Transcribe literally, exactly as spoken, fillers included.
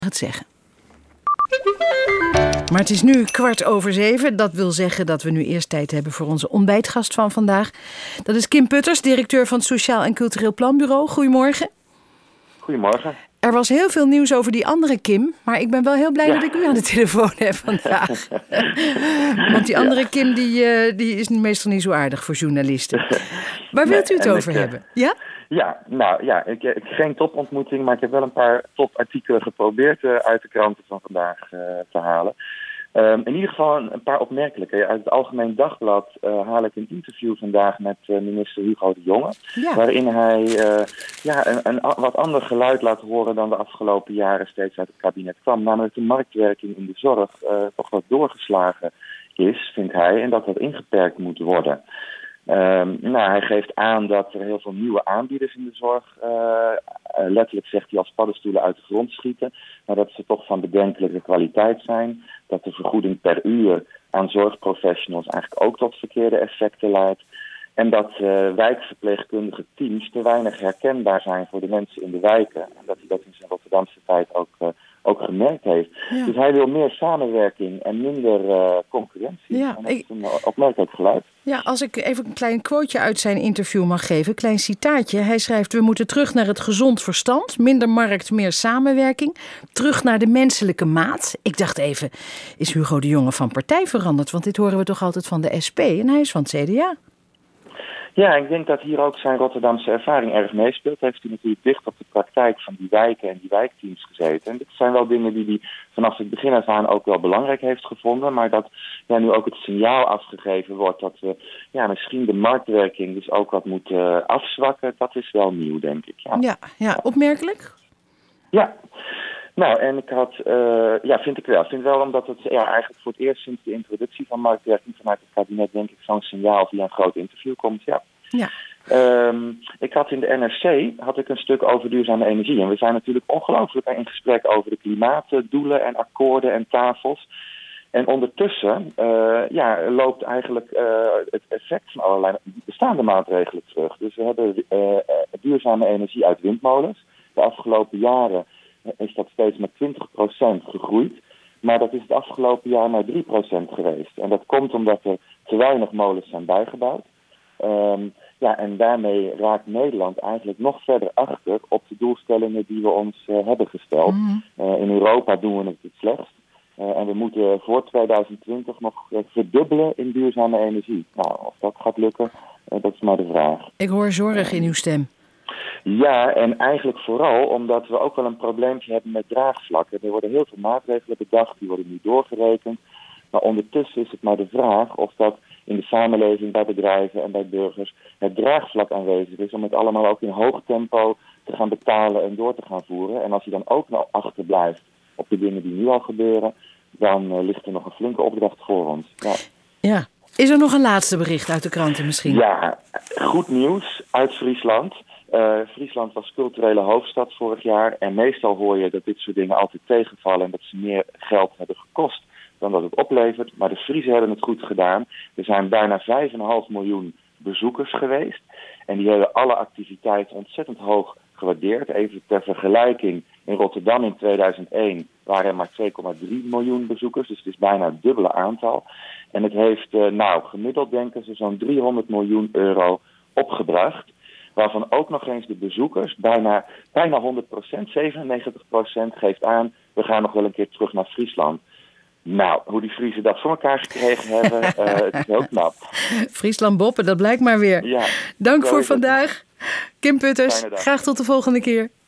het zeggen. Maar het is nu kwart over zeven. Dat wil zeggen dat we nu eerst tijd hebben voor onze ontbijtgast van vandaag. Dat is Kim Putters, directeur van het Sociaal en Cultureel Planbureau. Goedemorgen. Goedemorgen. Er was heel veel nieuws over die andere Kim, maar ik ben wel heel blij ja. dat ik u aan de telefoon heb vandaag. Want die andere ja. Kim die, uh, die is meestal niet zo aardig voor journalisten. Waar wilt u het nee, over ik, hebben? Ja? Ja, nou ja, ik, ik geen topontmoeting, maar ik heb wel een paar topartikelen geprobeerd uh, uit de kranten van vandaag uh, te halen. Um, in ieder geval een, een paar opmerkelijke. Uit het Algemeen Dagblad uh, haal ik een interview vandaag met uh, minister Hugo de Jonge. Ja. Waarin hij uh, ja, een, een wat ander geluid laat horen dan de afgelopen jaren steeds uit het kabinet kwam. Namelijk de marktwerking in de zorg uh, toch wat doorgeslagen is, vindt hij, en dat dat ingeperkt moet worden. Um, nou, hij geeft aan dat er heel veel nieuwe aanbieders in de zorg, uh, uh, letterlijk zegt hij als paddenstoelen uit de grond schieten, maar dat ze toch van bedenkelijke kwaliteit zijn, dat de vergoeding per uur aan zorgprofessionals eigenlijk ook tot verkeerde effecten leidt en dat uh, wijkverpleegkundige teams te weinig herkenbaar zijn voor de mensen in de wijken en dat hij dat in zijn Rotterdamse tijd ook, uh, ook gemerkt heeft. Ja. Dus hij wil meer samenwerking en minder uh, concurrentie. Ja, en dat ik... is een opmerkelijk geluid. Ja, als ik even een klein quoteje uit zijn interview mag geven, een klein citaatje. Hij schrijft: we moeten terug naar het gezond verstand, minder markt, meer samenwerking. Terug naar de menselijke maat. Ik dacht even, is Hugo de Jonge van partij veranderd? Want dit horen we toch altijd van de S P en hij is van het C D A. Ja, ik denk dat hier ook zijn Rotterdamse ervaring erg meespeelt. Heeft hij natuurlijk dicht op de praktijk van die wijken en die wijkteams gezeten. En dit zijn wel dingen die hij vanaf het begin af aan ook wel belangrijk heeft gevonden. Maar dat ja, nu ook het signaal afgegeven wordt dat we ja, misschien de marktwerking dus ook wat moeten afzwakken. Dat is wel nieuw, denk ik. Ja, ja, ja opmerkelijk? Ja. Nou, en ik had, uh, ja, vind ik wel. Ik vind wel omdat het ja, eigenlijk voor het eerst sinds de introductie van marktwerking vanuit het kabinet, denk ik, zo'n signaal via een groot interview komt. Ja. Ja. Um, ik had in de N R C had ik een stuk over duurzame energie. En we zijn natuurlijk ongelooflijk in gesprek over de klimaatdoelen en akkoorden en tafels. En ondertussen uh, ja, loopt eigenlijk uh, het effect van allerlei bestaande maatregelen terug. Dus we hebben uh, duurzame energie uit windmolens. De afgelopen jaren is dat steeds met twintig procent gegroeid. Maar dat is het afgelopen jaar maar drie procent geweest. En dat komt omdat er te weinig molens zijn bijgebouwd. Um, ja, en daarmee raakt Nederland eigenlijk nog verder achter op de doelstellingen die we ons uh, hebben gesteld. Mm-hmm. Uh, in Europa doen we het het slechtst. Uh, en we moeten voor tweeduizend twintig nog uh, verdubbelen in duurzame energie. Nou, of dat gaat lukken, uh, dat is maar de vraag. Ik hoor zorg in uw stem. Ja, en eigenlijk vooral omdat we ook wel een probleempje hebben met draagvlakken. Er worden heel veel maatregelen bedacht, die worden nu doorgerekend. Maar ondertussen is het maar de vraag of dat in de samenleving, bij bedrijven en bij burgers het draagvlak aanwezig is om het allemaal ook in hoog tempo te gaan betalen en door te gaan voeren. En als je dan ook nog achterblijft op de dingen die nu al gebeuren, dan uh, ligt er nog een flinke opdracht voor ons. Ja. Ja. Is er nog een laatste bericht uit de kranten misschien? Ja, goed nieuws uit Friesland. Uh, Friesland was culturele hoofdstad vorig jaar en meestal hoor je dat dit soort dingen altijd tegenvallen en dat ze meer geld hebben gekost dan dat het oplevert. Maar de Friesen hebben het goed gedaan. Er zijn bijna vijf komma vijf miljoen bezoekers geweest en die hebben alle activiteiten ontzettend hoog gewaardeerd. Even ter vergelijking, in Rotterdam in tweeduizend één waren er maar twee komma drie miljoen bezoekers, dus het is bijna het dubbele aantal. En het heeft, uh, nou, gemiddeld denken ze zo'n driehonderd miljoen euro opgebracht. Waarvan ook nog eens de bezoekers, bijna, bijna honderd procent, zevenennegentig procent geeft aan, we gaan nog wel een keer terug naar Friesland. Nou, hoe die Friesen dat voor elkaar gekregen hebben, uh, het is heel knap. Friesland boppen, dat blijkt maar weer. Ja, Dank voor vandaag. Kim Putters, graag tot de volgende keer.